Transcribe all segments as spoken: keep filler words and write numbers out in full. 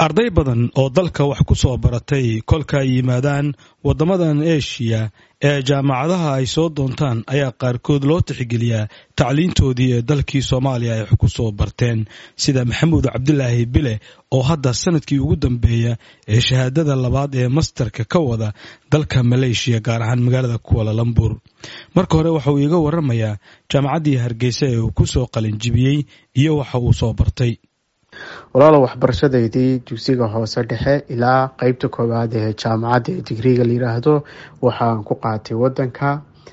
arday badan oo dalka wax ku soo baratay kolka ay yimaadaan wadamadan Asia ee jaamacadaha ay soo doontaan ayaa qaarkood loo tixgeliyaa tacliintoodii ee dalkii Soomaaliya ay ku soo barteen sida Maxamuud Cabdilaahi Bile oo hadda sanadkii ugu dambeeya ee shahaadada labaad ee masterka ka wada dalka Malaysia gaar ahaan magaalada Kuala Lumpur. Marka hore waxa uu iga waramayaa jaamacadii Hargeysa ee uu ku soo qalin jibiyay iyo waxa uu soo bartay. walaalo waxbarashadeedii dugsiga hoose dhexe ilaa qaybta koowaad ee jaamacadda digriga la yiraahdo waxaan ku qaatay wadanka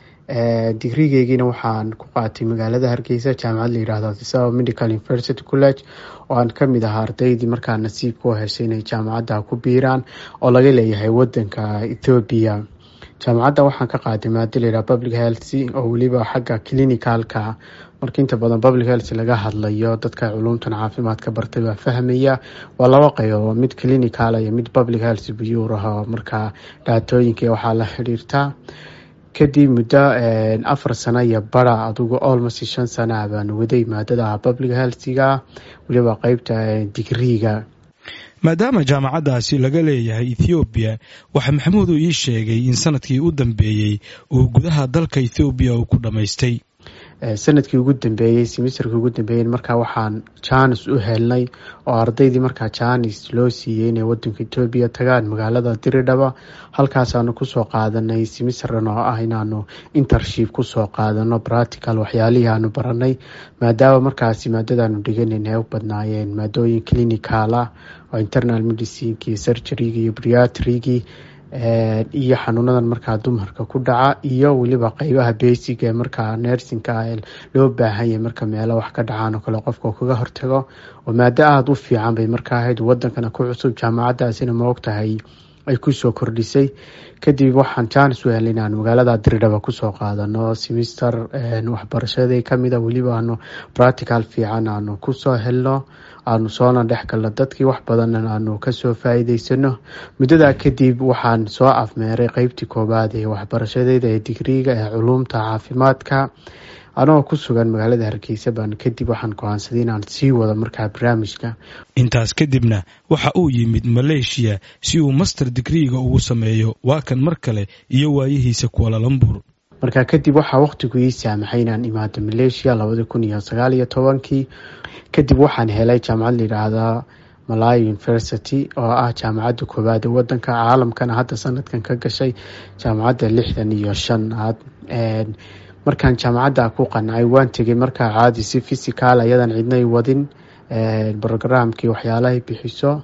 ee digrigeygina waxaan ku qaatay magaalada Hargeysa jaamacad la yiraahdo Tisao Medical University College oo aan kamid ahaa ardaydii markaa nasiib ku heshay inay jaamacadda ku biiraan oo laga leeyahay wadanka Ethiopia. jaamacadda waxaan ka qaaday maadada la yiraahdo Public Health oo waliba xagga clinicalka marka inta badan public health laga hadlayo dadka culuumtan caafimaadka bartay waa fahmaya waa laba qaybood mid clinical iyo mid public health biyuuraha marka daatooyinka waxa la xiriirta kadib muddo afar sano iyo bara adugu almost shan sano baan waday maadada public health-ga waliba qaybta digriga. maadaama jaamacadaasi laga leeyahay Ethiopia waxa Maxamuud uu ii sheegay in sanadkii u dambeeyay uu gudaha dalka Ethiopia uu ku dhameystay sanadkii ugu dambeeyay semesterkii ugu dambeeyay marka waxaan chance u helnay oo ardaydii marka chance loo siiyay inay wadanka Ethiopia tagaan magaalada Diridhaba halkaas aanu ku soo qaadanay semesterna oo ah inaanu internship ku soo qaadano practical waxyaalihi aanu baranay maadaama markaas maadadaanu dhiganay u badnaayeen maadooyin clinical ah oo internal medicine iyo surgery iyo pediatry ee iyo xanuunadan marka dumarka ku dhaca iyo waliba qaybaha basic ee marka nursingka loo baahan yahay marka meelo wax ka dhacaan oo kale qofka kaga hortago oo maada aad u fiican bay marka ahayd wadankana ku cusub jaamacadaasina ma ogtahay ay ku soo kordhisay kadib waxaan chance u helay inaan magaalada Diridhaba ku soo qaadano semester waxbarashada kamid ah waliba aanu practical fiican aanu ku soo helno aanu soo dhaxgalno dadkii wax badan aanu ka soo faa'iideysano muddada kadib waxaan soo afmeeray qaybtii koobaad ee waxbarashadeeda ee digriga ee culuumta caafimaadka anoo ku sugan magaalada Hargeysa baan kadib waxaan go'aansaday inaan sii wado markaa barnaamijka. intaas kadibna waxa uu yimid Malaysia si uu master degree-ga ugu sameeyo waa kan mar kale iyo waayihiisa Kuala Lumpur. marka kadib waxa waqtigu ii saamaxay inaan imaado Malaysia laba kun iyo sagaal iyo toban kadib waxaan helay jaamacad la yiraahdo Malaya University oo ah jaamacadda koowaad ee wadanka caalamkana hadda sanadkan ka gashay jaamacadda lixdan iyo shan aad ee markaan jaamacadda ku qanacay waan tagay markaa caadi si physical ayadan cidnay wadin ee programkii waxyaalaha bixiso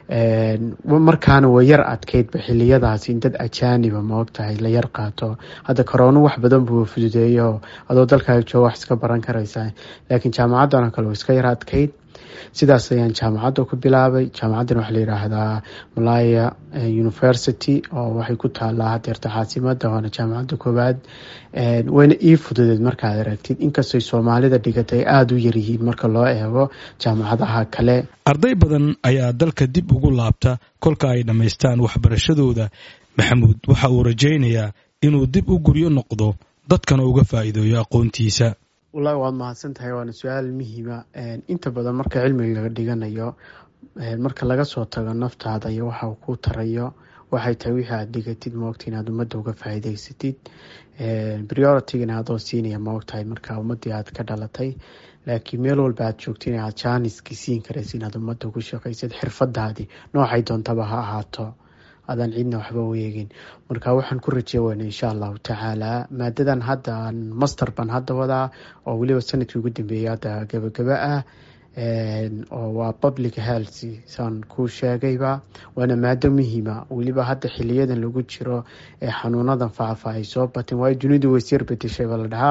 ee markaana way yar adkeyd xilliyadaas in dad ajaaniba ma ogtahay la yar qaato hadda corona wax badan buu fududeeyo adoo dalka jooga wax iska baran karaysaa laakiin jaamacadana kale iska yar adkeyd sidaas ayaan jaamacadda ku bilaabay jaamacaddan waxa la yiraahdaa Malaya University oo waxay ku taalaa hadeerta caasimada waana jaamacadda koowaad ee wayna ii fududeed markaad aragtid inkastoo Soomaalida dhigatay aad u yar yihiin marka loo eego jaamacadaha kale. arday badan ayaa dalka dib ugu laabta kolka ay dhameystaan waxbarashadooda. Maxamuud waxa uu rajaynayaa inuu dib u guryo noqdo dadkana uga faa'iideeyo aqoontiisa. wallahi waad mahadsantahay waana su'aal muhiim ah inta badan marka cilmiga laga dhiganayo marka laga soo tago naftaada iyo waxa uu ku tarayo waxay tahay wixii aad dhigatid ma ogtahay inaad ummadda uga faa'iideysatid priority-gana aad oo siinaya ma ogtahay marka ummadii aad ka dhalatay laakiin meel walba aad joogtid inaad chance siin karaysid inaad ummadda ugu shaqaysid xirfadaadii noocay doontaba ha ahaato adan cidna waxba weegin marka waxaan ku rajaynayaa insha Allah taala maadadan hadda master ban hadda wada oo waliba sanadkii ugu dambeeyay hadda gabagaba ah ee oo waa public health san ku sheegayba wana maado muhiim ah waliba hadda xiliyadan lagu jiro ee xanuunadan faafay soo bateen way dunidu way sir bedeshay wala dhaha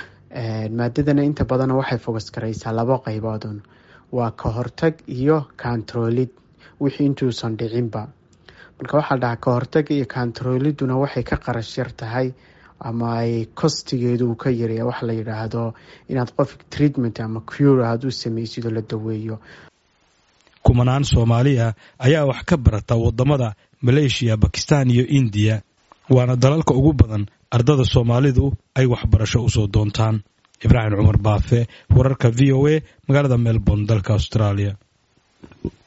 ee maadadan inta badan waxay focus karaysaa laba qaybood waa ka hortag iyo controlid wixii intuusan dhicinba marka waxa dhaca ka hortag iyo controliduna waxay ka qarash yar tahay ama ay costigeedu ka yareeyo wax la yiraahdo inaad qof treatment ama cure aad u sameeysid la daweeyo. kumanaan Soomaaliya ayaa wax ka barata wadamada Malaysia, Pakistan iyo India waana dalalka ugu badan ardada Soomaalidu ay waxbarasho u soo doontaan. Ibrahim Umar Baafe wararka V O A magaalada Melbourne dalka Australia.